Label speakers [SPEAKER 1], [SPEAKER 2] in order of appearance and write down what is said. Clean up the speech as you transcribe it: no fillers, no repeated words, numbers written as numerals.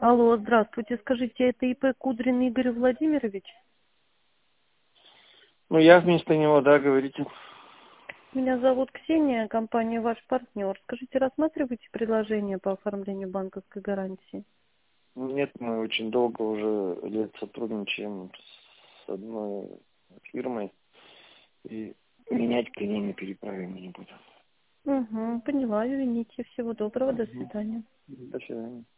[SPEAKER 1] Алло, здравствуйте. Скажите, это ИП Кудрин Игорь Владимирович?
[SPEAKER 2] Ну, я вместо него, да, говорите.
[SPEAKER 1] Меня зовут Ксения, компания «Ваш партнер». Скажите, рассматриваете предложение по оформлению банковской гарантии?
[SPEAKER 2] Нет, мы очень долго уже лет сотрудничаем с одной фирмой, и менять к ней не переправим не буду.
[SPEAKER 1] Угу, поняла, извините. Всего доброго, до свидания.
[SPEAKER 2] До свидания.